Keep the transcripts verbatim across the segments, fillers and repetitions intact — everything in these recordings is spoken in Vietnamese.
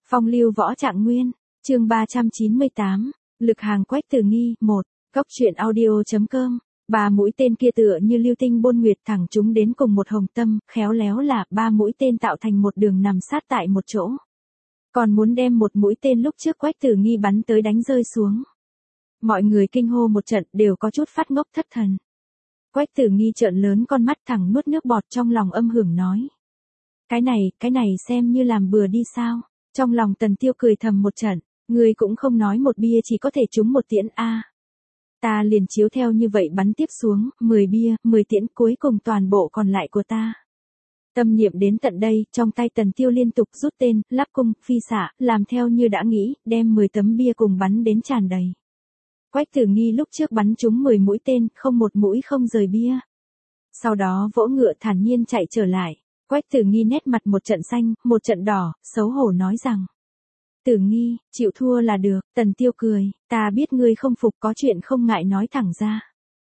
Phong lưu võ trạng nguyên, chương ba trăm chín mươi tám, lực hàng Quách Tử Nghi, một, Cốc truyện audio.com, ba mũi tên kia tựa như lưu tinh bôn nguyệt thẳng chúng đến cùng một hồng tâm, khéo léo là ba mũi tên tạo thành một đường nằm sát tại một chỗ. Còn muốn đem một mũi tên lúc trước Quách Tử Nghi bắn tới đánh rơi xuống. Mọi người kinh hô một trận đều có chút phát ngốc thất thần. Quách Tử Nghi trợn lớn con mắt thẳng nuốt nước bọt trong lòng âm hưởng nói. Cái này, cái này xem như làm bừa đi sao? Trong lòng Tần Tiêu cười thầm một trận, người cũng không nói một bia chỉ có thể trúng một tiễn a. Ta liền chiếu theo như vậy bắn tiếp xuống, mười bia, mười tiễn cuối cùng toàn bộ còn lại của ta. Tâm niệm đến tận đây, trong tay Tần Tiêu liên tục rút tên, lắp cung, phi xạ, làm theo như đã nghĩ, đem mười tấm bia cùng bắn đến tràn đầy. Quách Tử Nghi lúc trước bắn trúng mười mũi tên, không một mũi không rời bia. Sau đó vỗ ngựa thản nhiên chạy trở lại. Quách Tử Nghi nét mặt một trận xanh, một trận đỏ, xấu hổ nói rằng. Tử Nghi, chịu thua là được, Tần Tiêu cười, ta biết ngươi không phục có chuyện không ngại nói thẳng ra.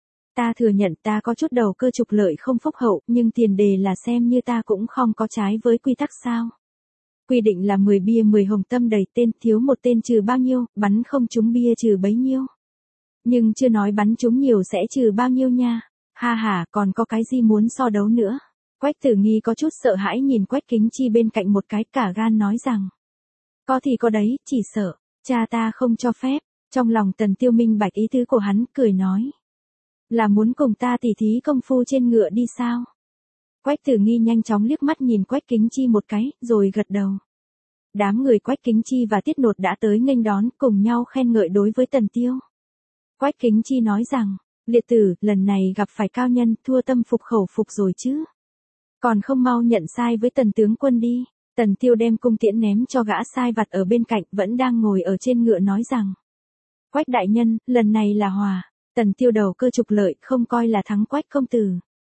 Ta thừa nhận ta có chút đầu cơ trục lợi không phúc hậu, nhưng tiền đề là xem như ta cũng không có trái với quy tắc sao. Quy định là mười bia mười hồng tâm đầy tên, thiếu một tên trừ bao nhiêu, bắn không trúng bia trừ bấy nhiêu. Nhưng chưa nói bắn trúng nhiều sẽ trừ bao nhiêu nha, ha ha, còn có cái gì muốn so đấu nữa. Quách Tử Nghi có chút sợ hãi nhìn Quách Kính Chi bên cạnh một cái cả gan nói rằng. Có thì có đấy, chỉ sợ, cha ta không cho phép, trong lòng Tần Tiêu minh bạch ý tứ của hắn, cười nói. Là muốn cùng ta tỉ thí công phu trên ngựa đi sao? Quách Tử Nghi nhanh chóng liếc mắt nhìn Quách Kính Chi một cái, rồi gật đầu. Đám người Quách Kính Chi và Tiết Nột đã tới nghênh đón, cùng nhau khen ngợi đối với Tần Tiêu. Quách Kính Chi nói rằng, liệt tử, lần này gặp phải cao nhân, thua tâm phục khẩu phục rồi chứ. Còn không mau nhận sai với Tần tướng quân đi. Tần Tiêu đem cung tiễn ném cho gã sai vặt ở bên cạnh, vẫn đang ngồi ở trên ngựa nói rằng. Quách đại nhân, lần này là hòa. Tần Tiêu đầu cơ trục lợi, không coi là thắng Quách công tử.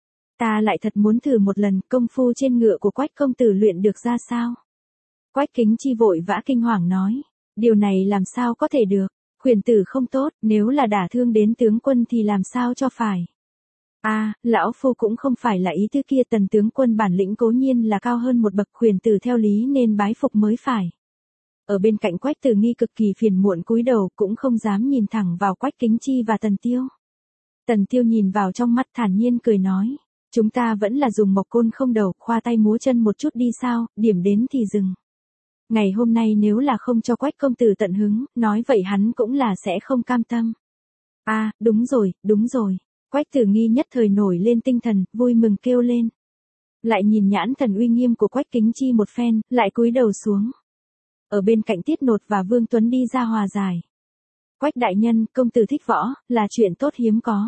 Ta lại thật muốn thử một lần, công phu trên ngựa của Quách công tử luyện được ra sao? Quách Kính Chi vội vã kinh hoàng nói. Điều này làm sao có thể được? Khuyển tử không tốt, nếu là đả thương đến tướng quân thì làm sao cho phải? A, à, lão phu cũng không phải là ý thứ kia, Tần tướng quân bản lĩnh cố nhiên là cao hơn một bậc, khuyển tử theo lý nên bái phục mới phải. Ở bên cạnh Quách Tử Nghi cực kỳ phiền muộn cúi đầu, cũng không dám nhìn thẳng vào Quách Kính Chi và Tần Tiêu. Tần Tiêu nhìn vào trong mắt thản nhiên cười nói, chúng ta vẫn là dùng mộc côn không đầu, khoa tay múa chân một chút đi sao, điểm đến thì dừng. Ngày hôm nay nếu là không cho Quách công tử tận hứng, nói vậy hắn cũng là sẽ không cam tâm. A, à, đúng rồi, đúng rồi. Quách Tử Nghi nhất thời nổi lên tinh thần, vui mừng kêu lên. Lại nhìn nhãn thần uy nghiêm của Quách Kính Chi một phen, lại cúi đầu xuống. Ở bên cạnh Tiết Nột và Vương Tuấn đi ra hòa giải. Quách đại nhân, công tử thích võ, là chuyện tốt hiếm có.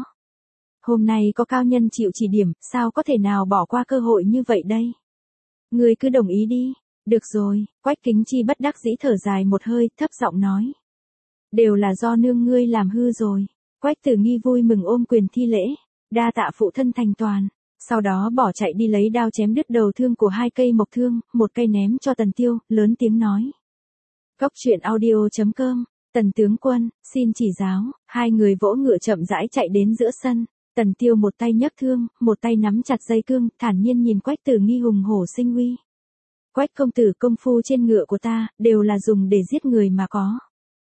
Hôm nay có cao nhân chịu chỉ điểm, sao có thể nào bỏ qua cơ hội như vậy đây? Ngươi cứ đồng ý đi. Được rồi, Quách Kính Chi bất đắc dĩ thở dài một hơi, thấp giọng nói. Đều là do nương ngươi làm hư rồi. Quách Tử Nghi vui mừng ôm quyền thi lễ, đa tạ phụ thân thành toàn. Sau đó bỏ chạy đi lấy đao chém đứt đầu thương của hai cây mộc thương, một cây ném cho Tần Tiêu, lớn tiếng nói. Cốc truyện audio.com, Tần tướng quân, xin chỉ giáo, hai người vỗ ngựa chậm rãi chạy đến giữa sân. Tần Tiêu một tay nhấc thương, một tay nắm chặt dây cương, thản nhiên nhìn Quách Tử Nghi hùng hổ sinh uy. Quách công tử, công phu trên ngựa của ta, đều là dùng để giết người mà có.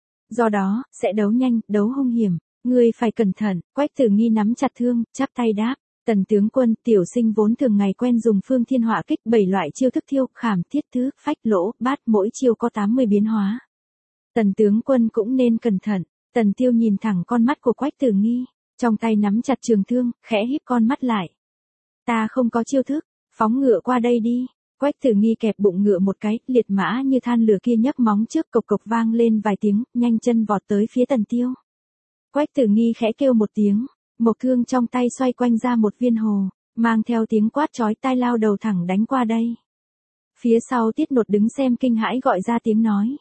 Do đó, sẽ đấu nhanh, đấu hung hiểm, ngươi phải cẩn thận. Quách Tử Nghi nắm chặt thương, chắp tay đáp. Tần tướng quân, tiểu sinh vốn thường ngày quen dùng phương thiên hỏa kích, bảy loại chiêu thức thiêu, khảm, thiết thứ, phách, lỗ, bát, mỗi chiêu có tám mươi biến hóa. Tần tướng quân cũng nên cẩn thận. Tần Tiêu nhìn thẳng con mắt của Quách Tử Nghi, trong tay nắm chặt trường thương, khẽ híp con mắt lại. Ta không có chiêu thức, phóng ngựa qua đây đi. Quách Tử Nghi kẹp bụng ngựa một cái, liệt mã như than lửa kia nhấc móng trước, cộc cộc vang lên vài tiếng, nhanh chân vọt tới phía Tần Tiêu. Quách Tử Nghi khẽ kêu một tiếng, mộc thương trong tay xoay quanh ra một viên hồ, mang theo tiếng quát chói tai lao đầu thẳng đánh qua đây. Phía sau Tiết Nột đứng xem kinh hãi gọi ra tiếng nói.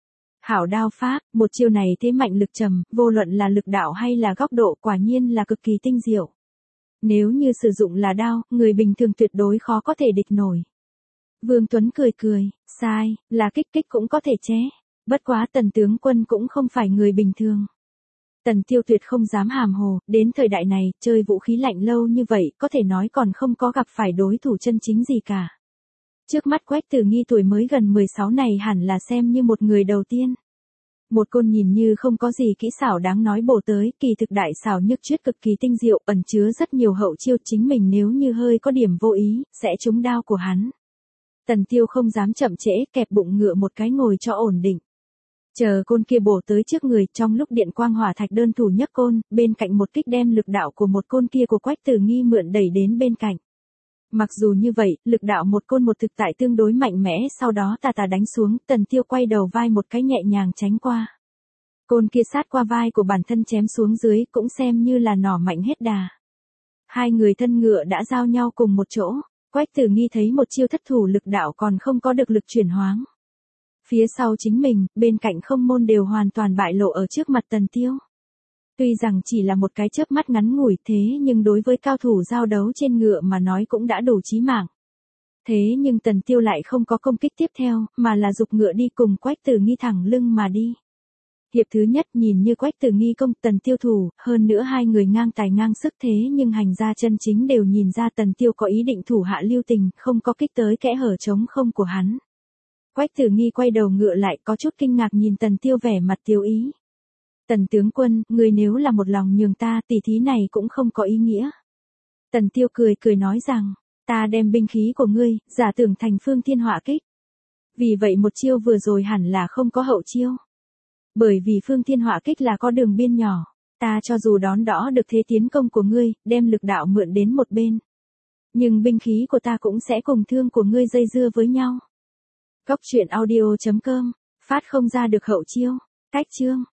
Hảo đao pháp, một chiêu này thế mạnh lực trầm, vô luận là lực đạo hay là góc độ, quả nhiên là cực kỳ tinh diệu. Nếu như sử dụng là đao, người bình thường tuyệt đối khó có thể địch nổi. Vương Tuấn cười cười, sai, là kích kích cũng có thể ché. Bất quá Tần tướng quân cũng không phải người bình thường. Tần Tiêu tuyệt không dám hàm hồ, đến thời đại này, chơi vũ khí lạnh lâu như vậy, có thể nói còn không có gặp phải đối thủ chân chính gì cả. Trước mắt Quách Tử Nghi tuổi mới gần mười sáu này hẳn là xem như một người đầu tiên. Một côn nhìn như không có gì kỹ xảo đáng nói bổ tới, kỳ thực đại xảo nhức chuyết cực kỳ tinh diệu, ẩn chứa rất nhiều hậu chiêu, chính mình nếu như hơi có điểm vô ý, sẽ trúng đao của hắn. Tần Tiêu không dám chậm trễ, kẹp bụng ngựa một cái ngồi cho ổn định. Chờ côn kia bổ tới trước người, trong lúc điện quang hỏa thạch đơn thủ nhấc côn, bên cạnh một kích đem lực đạo của một côn kia của Quách Tử Nghi mượn đẩy đến bên cạnh. Mặc dù như vậy, lực đạo một côn một thực tại tương đối mạnh mẽ, sau đó tà tà đánh xuống, Tần Tiêu quay đầu vai một cái nhẹ nhàng tránh qua. Côn kia sát qua vai của bản thân chém xuống dưới, cũng xem như là nỏ mạnh hết đà. Hai người thân ngựa đã giao nhau cùng một chỗ, Quách Tử Nghi thấy một chiêu thất thủ lực đạo còn không có được lực chuyển hoáng. Phía sau chính mình, bên cạnh không môn đều hoàn toàn bại lộ ở trước mặt Tần Tiêu. Tuy rằng chỉ là một cái chớp mắt ngắn ngủi thế nhưng đối với cao thủ giao đấu trên ngựa mà nói cũng đã đủ chí mạng. Thế nhưng Tần Tiêu lại không có công kích tiếp theo, mà là giục ngựa đi cùng Quách Tử Nghi thẳng lưng mà đi. Hiệp thứ nhất nhìn như Quách Tử Nghi công Tần Tiêu thủ, hơn nữa hai người ngang tài ngang sức thế nhưng hành ra chân chính đều nhìn ra Tần Tiêu có ý định thủ hạ lưu tình, không có kích tới kẽ hở trống không của hắn. Quách Tử Nghi quay đầu ngựa lại có chút kinh ngạc nhìn Tần Tiêu vẻ mặt tiêu ý. Tần tướng quân, người nếu là một lòng nhường ta, tỷ thí này cũng không có ý nghĩa. Tần Tiêu cười cười nói rằng, ta đem binh khí của ngươi, giả tưởng thành phương thiên hỏa kích. Vì vậy một chiêu vừa rồi hẳn là không có hậu chiêu. Bởi vì phương thiên hỏa kích là có đường biên nhỏ, ta cho dù đón đỡ được thế tiến công của ngươi, đem lực đạo mượn đến một bên. Nhưng binh khí của ta cũng sẽ cùng thương của ngươi dây dưa với nhau. Góc truyện audio chấm com, phát không ra được hậu chiêu, cách chương.